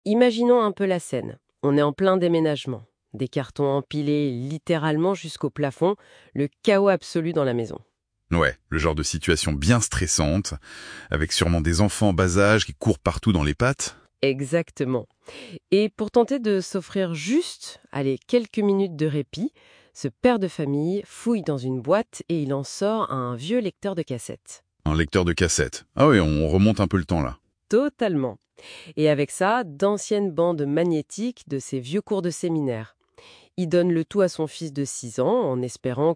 Imaginons un peu la scène. On est en plein déménagement. Des cartons empilés littéralement jusqu'au plafond, le chaos absolu dans la maison. Ouais, le genre de situation bien stressante, avec sûrement des enfants en bas âge qui courent partout dans les pattes. Exactement. Et pour tenter de s'offrir juste, allez, quelques minutes de répit, ce père de famille fouille dans une boîte et il en sort un vieux lecteur de cassettes. Un lecteur de cassette. Ah oui, on remonte un peu le temps là. Totalement. Et avec ça, d'anciennes bandes magnétiques de ses vieux cours de séminaire. Il donne le tout à son fils de 6 ans en espérant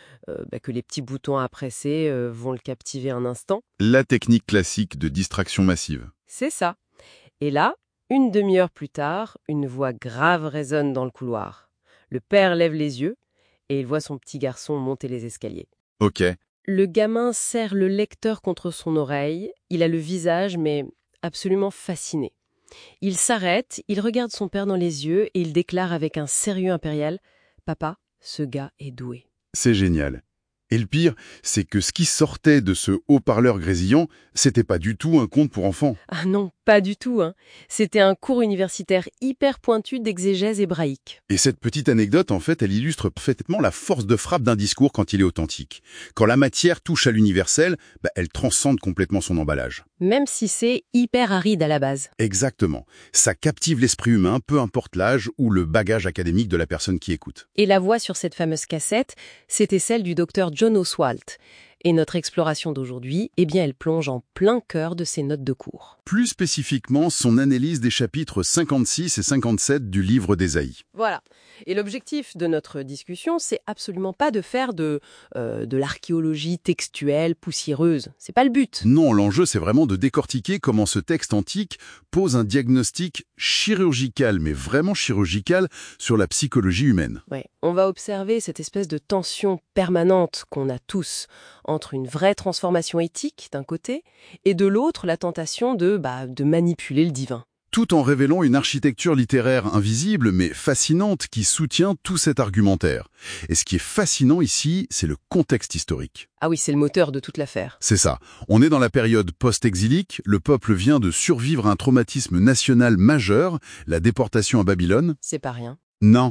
que les petits boutons à presser vont le captiver un instant. La technique classique de distraction massive. C'est ça. Et là, une demi-heure plus tard, une voix grave résonne dans le couloir. Le père lève les yeux et il voit son petit garçon monter les escaliers. Ok. Le gamin serre le lecteur contre son oreille. Il a le visage, mais absolument fasciné. Il s'arrête, il regarde son père dans les yeux et il déclare avec un sérieux impérial « Papa, ce gars est doué. C'est génial. Et le pire, c'est que ce qui sortait de ce haut-parleur grésillant, c'était pas du tout un conte pour enfants. » Ah non, pas du tout, hein. C'était un cours universitaire hyper pointu d'exégèse hébraïque. Et cette petite anecdote, en fait, elle illustre parfaitement la force de frappe d'un discours quand il est authentique. Quand la matière touche à l'universel, elle transcende complètement son emballage. Même si c'est hyper aride à la base. Exactement. Ça captive l'esprit humain, peu importe l'âge ou le bagage académique de la personne qui écoute. Et la voix sur cette fameuse cassette, c'était celle du docteur John Oswalt. Et notre exploration d'aujourd'hui, elle plonge en plein cœur de ses notes de cours. Plus spécifiquement, son analyse des chapitres 56 et 57 du livre d'Ésaïe. Voilà. Et l'objectif de notre discussion, c'est absolument pas de faire de l'archéologie textuelle poussiéreuse. C'est pas le but. Non, l'enjeu, c'est vraiment de décortiquer comment ce texte antique pose un diagnostic chirurgical, mais vraiment chirurgical, sur la psychologie humaine. Ouais. On va observer cette espèce de tension permanente qu'on a tous entre une vraie transformation éthique d'un côté et de l'autre la tentation de manipuler le divin. Tout en révélant une architecture littéraire invisible mais fascinante qui soutient tout cet argumentaire. Et ce qui est fascinant ici, c'est le contexte historique. Ah oui, c'est le moteur de toute l'affaire. C'est ça. On est dans la période post-exilique, le peuple vient de survivre à un traumatisme national majeur, la déportation à Babylone. C'est pas rien. Non.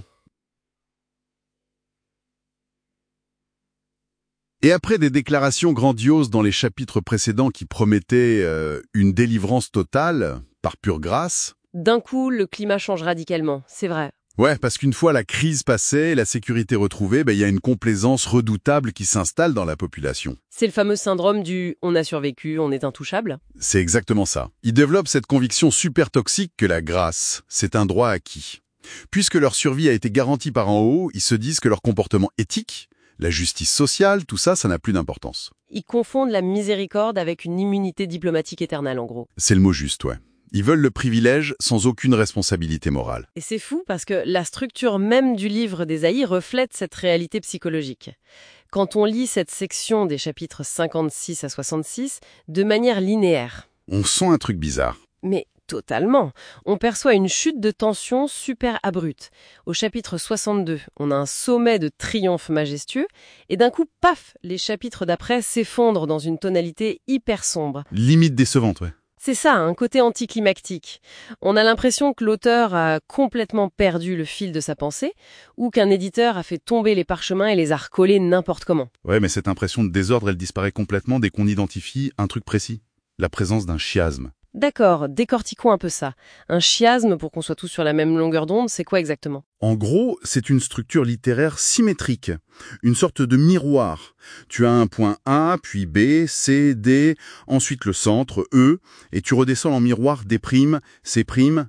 Et après des déclarations grandioses dans les chapitres précédents qui promettaient une délivrance totale, par pure grâce... D'un coup, le climat change radicalement, c'est vrai. Ouais, parce qu'une fois la crise passée, la sécurité retrouvée, il y a une complaisance redoutable qui s'installe dans la population. C'est le fameux syndrome du « on a survécu, on est intouchable ». C'est exactement ça. Ils développent cette conviction super toxique que la grâce, c'est un droit acquis. Puisque leur survie a été garantie par en haut, ils se disent que leur comportement éthique, la justice sociale, tout ça, ça n'a plus d'importance. Ils confondent la miséricorde avec une immunité diplomatique éternelle, en gros. C'est le mot juste, ouais. Ils veulent le privilège sans aucune responsabilité morale. Et c'est fou parce que la structure même du livre d'Ésaïe reflète cette réalité psychologique. Quand on lit cette section des chapitres 56 à 66 de manière linéaire. On sent un truc bizarre. Mais totalement. On perçoit une chute de tension super abrupte. Au chapitre 62, on a un sommet de triomphe majestueux, et d'un coup, paf, les chapitres d'après s'effondrent dans une tonalité hyper sombre. Limite décevante, ouais. C'est ça, un côté anticlimactique. On a l'impression que l'auteur a complètement perdu le fil de sa pensée, ou qu'un éditeur a fait tomber les parchemins et les a recollés n'importe comment. Ouais, mais cette impression de désordre, elle disparaît complètement dès qu'on identifie un truc précis. La présence d'un chiasme. D'accord, décortiquons un peu ça. Un chiasme, pour qu'on soit tous sur la même longueur d'onde, c'est quoi exactement ? En gros, c'est une structure littéraire symétrique, une sorte de miroir. Tu as un point A, puis B, C, D, ensuite le centre, E, et tu redescends en miroir D', C',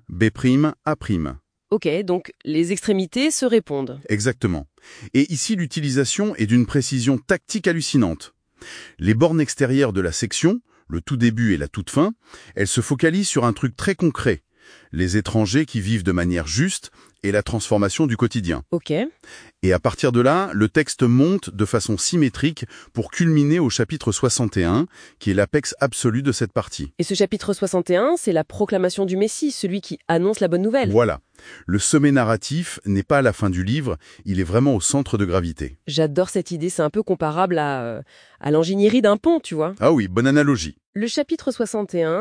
B', A'. Ok, donc les extrémités se répondent. Exactement. Et ici, l'utilisation est d'une précision tactique hallucinante. Les bornes extérieures de la section, le tout début et la toute fin, elles se focalisent sur un truc très concret. Les étrangers qui vivent de manière juste et la transformation du quotidien. Ok. Et à partir de là, le texte monte de façon symétrique pour culminer au chapitre 61, qui est l'apex absolu de cette partie. Et ce chapitre 61, c'est la proclamation du Messie, celui qui annonce la bonne nouvelle. Voilà. Le sommet narratif n'est pas à la fin du livre, il est vraiment au centre de gravité. J'adore cette idée, c'est un peu comparable à l'ingénierie d'un pont, tu vois. Ah oui, bonne analogie. Le chapitre 61,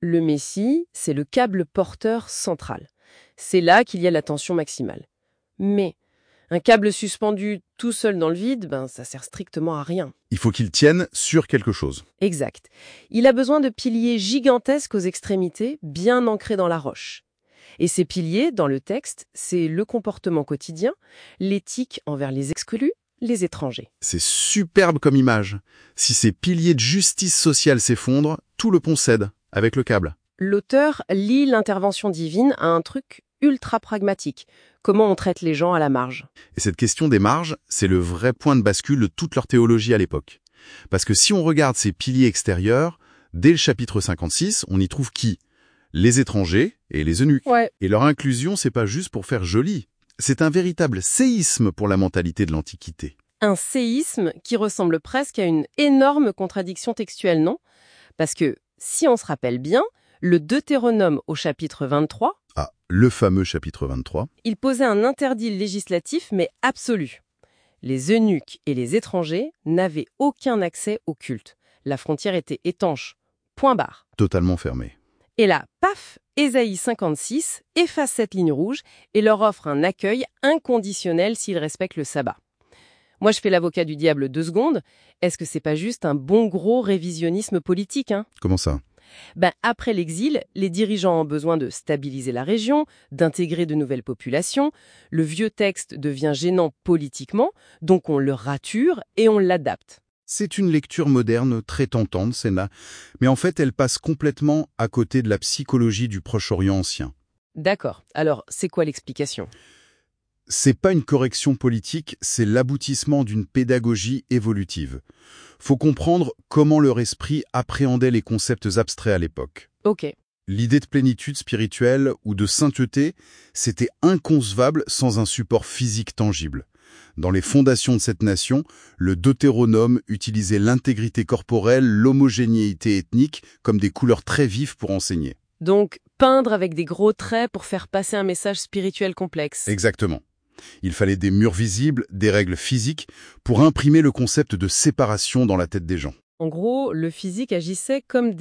Le Messie, c'est le câble porteur central. C'est là qu'il y a la tension maximale. Mais un câble suspendu tout seul dans le vide, ça sert strictement à rien. Il faut qu'il tienne sur quelque chose. Exact. Il a besoin de piliers gigantesques aux extrémités, bien ancrés dans la roche. Et ces piliers, dans le texte, c'est le comportement quotidien, l'éthique envers les exclus, les étrangers. C'est superbe comme image. Si ces piliers de justice sociale s'effondrent, tout le pont cède, avec le câble. L'auteur lie l'intervention divine à un truc ultra pragmatique. Comment on traite les gens à la marge. Et cette question des marges, c'est le vrai point de bascule de toute leur théologie à l'époque. Parce que si on regarde ces piliers extérieurs, dès le chapitre 56, on y trouve qui ? Les étrangers et les eunuques. Ouais. Et leur inclusion, c'est pas juste pour faire joli. C'est un véritable séisme pour la mentalité de l'Antiquité. Un séisme qui ressemble presque à une énorme contradiction textuelle, non ? Parce que, si on se rappelle bien, le Deutéronome au chapitre 23, Le fameux chapitre 23. il posait un interdit législatif mais absolu. Les eunuques et les étrangers n'avaient aucun accès au culte. La frontière était étanche. Point barre. Totalement fermé. Et là, paf, Ésaïe 56 efface cette ligne rouge et leur offre un accueil inconditionnel s'ils respectent le sabbat. Moi, je fais l'avocat du diable 2 secondes. Est-ce que c'est pas juste un bon gros révisionnisme politique, hein ? Comment ça ? Après l'exil, les dirigeants ont besoin de stabiliser la région, d'intégrer de nouvelles populations. Le vieux texte devient gênant politiquement, donc on le rature et on l'adapte. C'est une lecture moderne très tentante, Sénat, mais en fait, elle passe complètement à côté de la psychologie du Proche-Orient ancien. D'accord. Alors, c'est quoi l'explication ? C'est pas une correction politique, c'est l'aboutissement d'une pédagogie évolutive. Faut comprendre comment leur esprit appréhendait les concepts abstraits à l'époque. Ok. L'idée de plénitude spirituelle ou de sainteté, c'était inconcevable sans un support physique tangible. Dans les fondations de cette nation, le Deutéronome utilisait l'intégrité corporelle, l'homogénéité ethnique comme des couleurs très vives pour enseigner. Donc, peindre avec des gros traits pour faire passer un message spirituel complexe. Exactement. Il fallait des murs visibles, des règles physiques, pour imprimer le concept de séparation dans la tête des gens. En gros, le physique agissait comme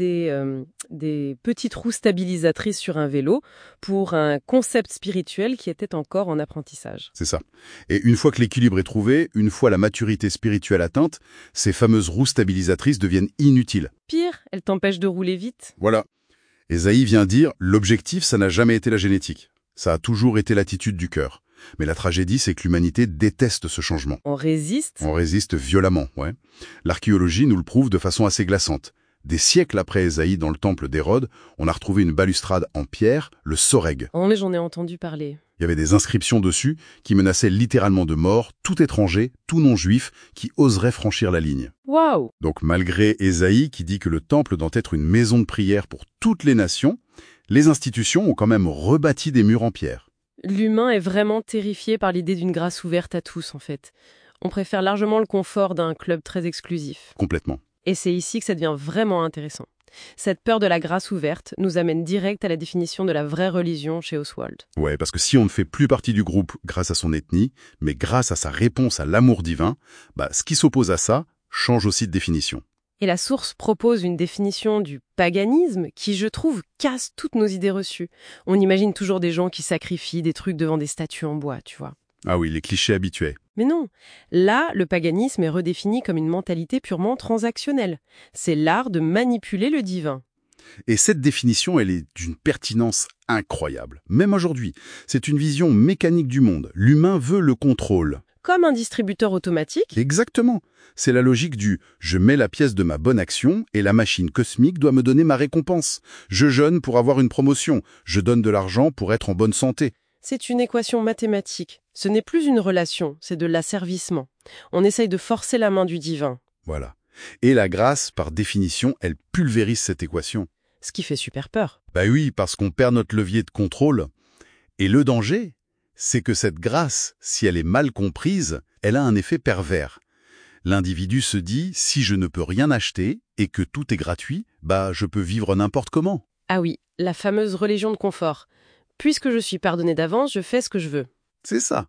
des petites roues stabilisatrices sur un vélo pour un concept spirituel qui était encore en apprentissage. C'est ça. Et une fois que l'équilibre est trouvé, une fois la maturité spirituelle atteinte, ces fameuses roues stabilisatrices deviennent inutiles. Pire, elles t'empêchent de rouler vite. Voilà. Ésaïe vient dire, l'objectif, ça n'a jamais été la génétique. Ça a toujours été l'attitude du cœur. Mais la tragédie, c'est que l'humanité déteste ce changement. On résiste. On résiste violemment, ouais. L'archéologie nous le prouve de façon assez glaçante. Des siècles après Ésaïe, dans le temple d'Hérode, on a retrouvé une balustrade en pierre, le soreg. Oh, mais j'en ai entendu parler. Il y avait des inscriptions dessus qui menaçaient littéralement de mort tout étranger, tout non-juif qui oserait franchir la ligne. Waouh! Donc malgré Ésaïe qui dit que le temple doit être une maison de prière pour toutes les nations, les institutions ont quand même rebâti des murs en pierre. L'humain est vraiment terrifié par l'idée d'une grâce ouverte à tous, en fait. On préfère largement le confort d'un club très exclusif. Complètement. Et c'est ici que ça devient vraiment intéressant. Cette peur de la grâce ouverte nous amène direct à la définition de la vraie religion chez Oswald. Ouais, parce que si on ne fait plus partie du groupe grâce à son ethnie, mais grâce à sa réponse à l'amour divin, ce qui s'oppose à ça change aussi de définition. Et la source propose une définition du paganisme qui, je trouve, casse toutes nos idées reçues. On imagine toujours des gens qui sacrifient des trucs devant des statues en bois, tu vois. Ah oui, les clichés habitués. Mais non, là, le paganisme est redéfini comme une mentalité purement transactionnelle. C'est l'art de manipuler le divin. Et cette définition, elle est d'une pertinence incroyable. Même aujourd'hui, c'est une vision mécanique du monde. L'humain veut le contrôle. Comme un distributeur automatique. Exactement. C'est la logique du « je mets la pièce de ma bonne action et la machine cosmique doit me donner ma récompense. Je jeûne pour avoir une promotion. Je donne de l'argent pour être en bonne santé. » C'est une équation mathématique. Ce n'est plus une relation, c'est de l'asservissement. On essaye de forcer la main du divin. Voilà. Et la grâce, par définition, elle pulvérise cette équation. Ce qui fait super peur. Oui, parce qu'on perd notre levier de contrôle. Et le danger, c'est que cette grâce, si elle est mal comprise, elle a un effet pervers. L'individu se dit, si je ne peux rien acheter et que tout est gratuit, je peux vivre n'importe comment. Ah oui, la fameuse religion de confort. Puisque je suis pardonné d'avance, je fais ce que je veux. C'est ça.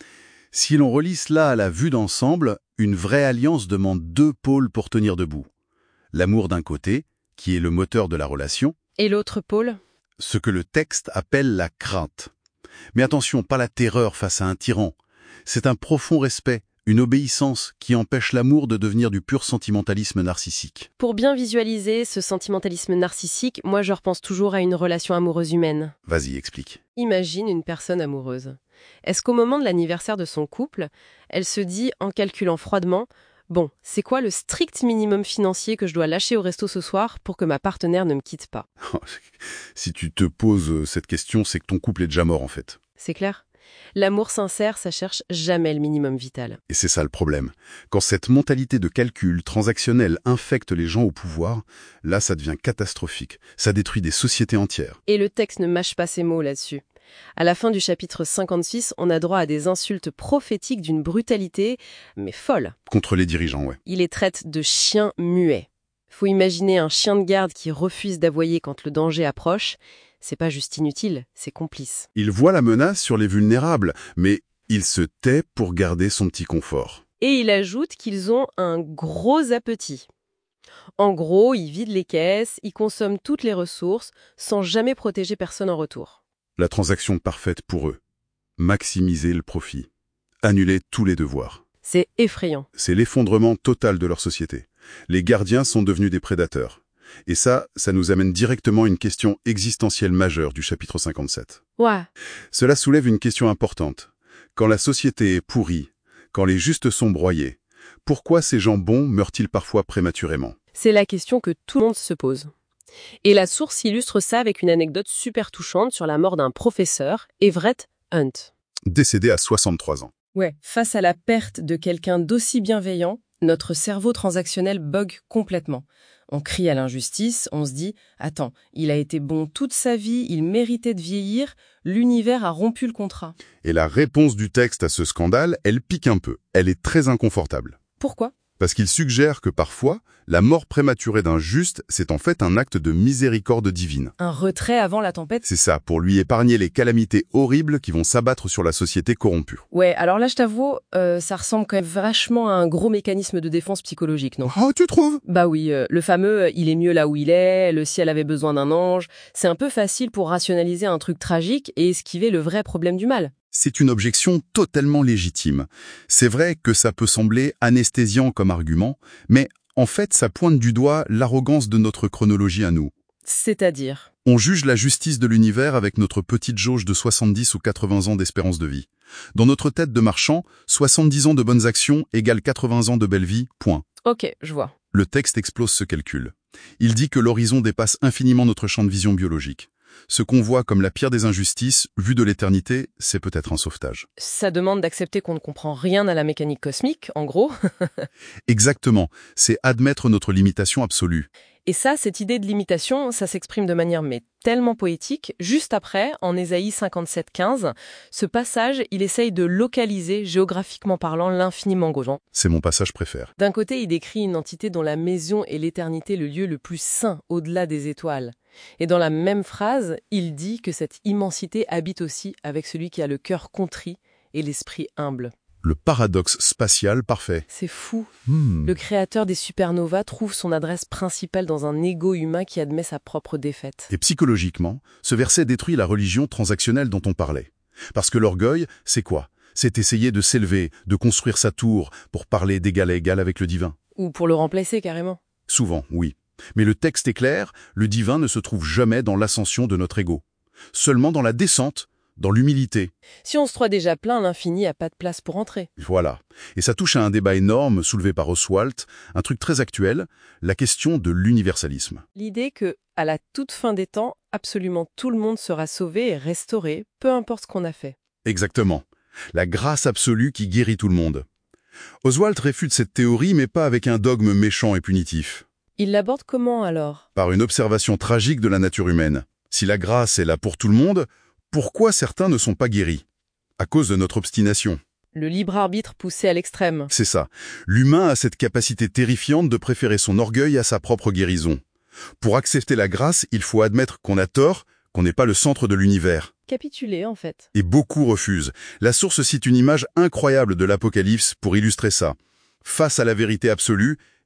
Si l'on relie cela à la vue d'ensemble, une vraie alliance demande 2 pôles pour tenir debout. L'amour d'un côté, qui est le moteur de la relation. Et l'autre pôle? Ce que le texte appelle la crainte. Mais attention, pas la terreur face à un tyran. C'est un profond respect, une obéissance qui empêche l'amour de devenir du pur sentimentalisme narcissique. Pour bien visualiser ce sentimentalisme narcissique, moi je repense toujours à une relation amoureuse humaine. Vas-y, explique. Imagine une personne amoureuse. Est-ce qu'au moment de l'anniversaire de son couple, elle se dit, en calculant froidement, bon, c'est quoi le strict minimum financier que je dois lâcher au resto ce soir pour que ma partenaire ne me quitte pas? Si tu te poses cette question, c'est que ton couple est déjà mort en fait. C'est clair? L'amour sincère, ça cherche jamais le minimum vital. Et c'est ça le problème. Quand cette mentalité de calcul transactionnel infecte les gens au pouvoir, là ça devient catastrophique. Ça détruit des sociétés entières. Et le texte ne mâche pas ses mots là-dessus. À la fin du chapitre 56, on a droit à des insultes prophétiques d'une brutalité, mais folle. Contre les dirigeants, ouais. Il les traite de chiens muets. Faut imaginer un chien de garde qui refuse d'aboyer quand le danger approche. C'est pas juste inutile, c'est complice. Il voit la menace sur les vulnérables, mais il se tait pour garder son petit confort. Et il ajoute qu'ils ont un gros appétit. En gros, ils vident les caisses, ils consomment toutes les ressources, sans jamais protéger personne en retour. La transaction parfaite pour eux. Maximiser le profit. Annuler tous les devoirs. C'est effrayant. C'est l'effondrement total de leur société. Les gardiens sont devenus des prédateurs. Et ça nous amène directement à une question existentielle majeure du chapitre 57. Ouais. Cela soulève une question importante. Quand la société est pourrie, quand les justes sont broyés, pourquoi ces gens bons meurent-ils parfois prématurément? C'est la question que tout le monde se pose. Et la source illustre ça avec une anecdote super touchante sur la mort d'un professeur, Everett Hunt. Décédé à 63 ans. Ouais, face à la perte de quelqu'un d'aussi bienveillant, notre cerveau transactionnel bug complètement. On crie à l'injustice, on se dit « Attends, il a été bon toute sa vie, il méritait de vieillir, l'univers a rompu le contrat. » Et la réponse du texte à ce scandale, elle pique un peu. Elle est très inconfortable. Pourquoi? Parce qu'il suggère que parfois, la mort prématurée d'un juste, c'est en fait un acte de miséricorde divine. Un retrait avant la tempête? C'est ça, pour lui épargner les calamités horribles qui vont s'abattre sur la société corrompue. Ouais, alors là je t'avoue, ça ressemble quand même vachement à un gros mécanisme de défense psychologique, non? Oh, tu trouves? Bah oui, le fameux « il est mieux là où il est »,« le ciel avait besoin d'un ange », c'est un peu facile pour rationaliser un truc tragique et esquiver le vrai problème du mal. C'est une objection totalement légitime. C'est vrai que ça peut sembler anesthésiant comme argument, mais en fait ça pointe du doigt l'arrogance de notre chronologie à nous. C'est-à-dire? On juge la justice de l'univers avec notre petite jauge de 70 ou 80 ans d'espérance de vie. Dans notre tête de marchand, 70 ans de bonnes actions égale 80 ans de belle vie, point. Ok, je vois. Le texte explose ce calcul. Il dit que l'horizon dépasse infiniment notre champ de vision biologique. Ce qu'on voit comme la pire des injustices, vu de l'éternité, c'est peut-être un sauvetage. Ça demande d'accepter qu'on ne comprend rien à la mécanique cosmique, en gros. Exactement, c'est admettre notre limitation absolue. Et ça, cette idée de limitation, ça s'exprime de manière mais tellement poétique. Juste après, en Ésaïe 57:15, ce passage, il essaye de localiser, géographiquement parlant, l'infiniment grand. C'est mon passage préféré. D'un côté, il décrit une entité dont la maison est l'éternité, le lieu le plus saint, au-delà des étoiles. Et dans la même phrase, il dit que cette immensité habite aussi avec celui qui a le cœur contrit et l'esprit humble. Le paradoxe spatial parfait. C'est fou. Le créateur des supernovas trouve son adresse principale dans un ego humain qui admet sa propre défaite. Et psychologiquement, ce verset détruit la religion transactionnelle dont on parlait. Parce que l'orgueil, c'est quoi? C'est essayer de s'élever, de construire sa tour pour parler d'égal à égal avec le divin. Ou pour le remplacer carrément. Souvent, oui. Mais le texte est clair, le divin ne se trouve jamais dans l'ascension de notre ego. Seulement dans la descente, dans l'humilité. Si on se croit déjà plein, l'infini n'a pas de place pour entrer. Voilà. Et ça touche à un débat énorme soulevé par Oswald, un truc très actuel, la question de l'universalisme. L'idée que, à la toute fin des temps, absolument tout le monde sera sauvé et restauré, peu importe ce qu'on a fait. Exactement. La grâce absolue qui guérit tout le monde. Oswald réfute cette théorie, mais pas avec un dogme méchant et punitif. Il l'aborde comment alors? Par une observation tragique de la nature humaine. Si la grâce est là pour tout le monde, pourquoi certains ne sont pas guéris? À cause de notre obstination. Le libre arbitre poussé à l'extrême. C'est ça. L'humain a cette capacité terrifiante de préférer son orgueil à sa propre guérison. Pour accepter la grâce, il faut admettre qu'on a tort, qu'on n'est pas le centre de l'univers. Capituler, en fait. Et beaucoup refusent. La source cite une image incroyable de l'Apocalypse pour illustrer ça. Face à la vérité absolue,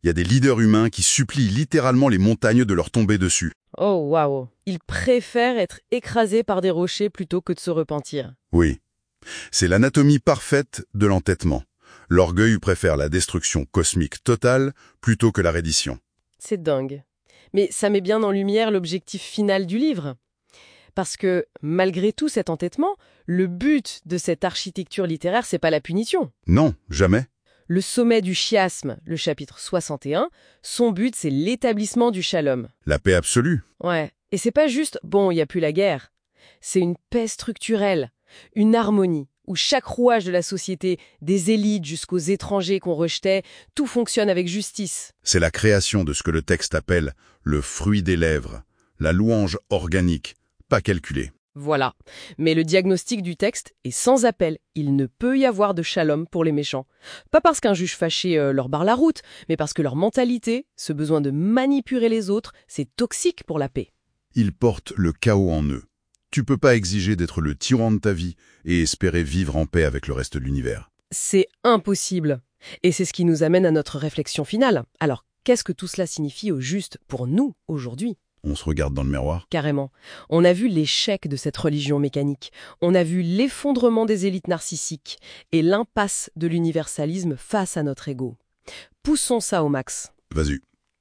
Il y a des leaders humains qui supplient littéralement les montagnes de leur tomber dessus. Oh, waouh. Ils préfèrent être écrasés par des rochers plutôt que de se repentir. Oui. C'est l'anatomie parfaite de l'entêtement. L'orgueil préfère la destruction cosmique totale plutôt que la reddition. C'est dingue. Mais ça met bien en lumière l'objectif final du livre. Parce que, malgré tout cet entêtement, le but de cette architecture littéraire, c'est pas la punition. Non, jamais. Le sommet du chiasme, le chapitre 61, son but, c'est l'établissement du shalom. La paix absolue. Ouais. Et c'est pas juste, bon, il n'y a plus la guerre. C'est une paix structurelle, une harmonie, où chaque rouage de la société, des élites jusqu'aux étrangers qu'on rejetait, tout fonctionne avec justice. C'est la création de ce que le texte appelle le fruit des lèvres, la louange organique, pas calculée. Voilà. Mais le diagnostic du texte est sans appel. Il ne peut y avoir de shalom pour les méchants. Pas parce qu'un juge fâché leur barre la route, mais parce que leur mentalité, ce besoin de manipuler les autres, c'est toxique pour la paix. Ils portent le chaos en eux. Tu peux pas exiger d'être le tyran de ta vie et espérer vivre en paix avec le reste de l'univers. C'est impossible. Et c'est ce qui nous amène à notre réflexion finale. Alors, qu'est-ce que tout cela signifie au juste pour nous, aujourd'hui ? On se regarde dans le miroir. Carrément. On a vu l'échec de cette religion mécanique. On a vu l'effondrement des élites narcissiques et l'impasse de l'universalisme face à notre ego. Poussons ça au max. Vas-y.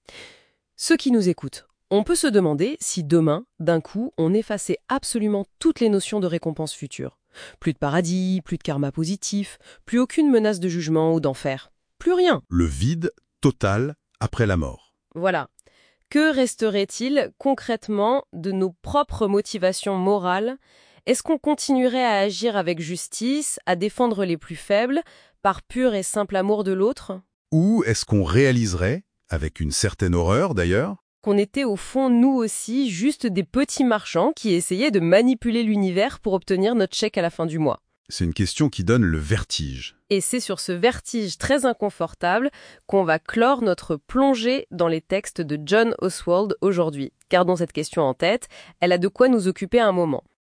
Ceux qui nous écoutent, on peut se demander si demain, d'un coup, on effaçait absolument toutes les notions de récompense future. Plus de paradis, plus de karma positif, plus aucune menace de jugement ou d'enfer. Plus rien. Le vide total après la mort. Voilà. Que resterait-il concrètement de nos propres motivations morales ? Est-ce qu'on continuerait à agir avec justice, à défendre les plus faibles, par pur et simple amour de l'autre ? Ou est-ce qu'on réaliserait, avec une certaine horreur d'ailleurs, qu'on était au fond, nous aussi, juste des petits marchands qui essayaient de manipuler l'univers pour obtenir notre chèque à la fin du mois ? C'est une question qui donne le vertige. Et c'est sur ce vertige très inconfortable qu'on va clore notre plongée dans les textes de John Oswald aujourd'hui. Gardons cette question en tête, elle a de quoi nous occuper un moment.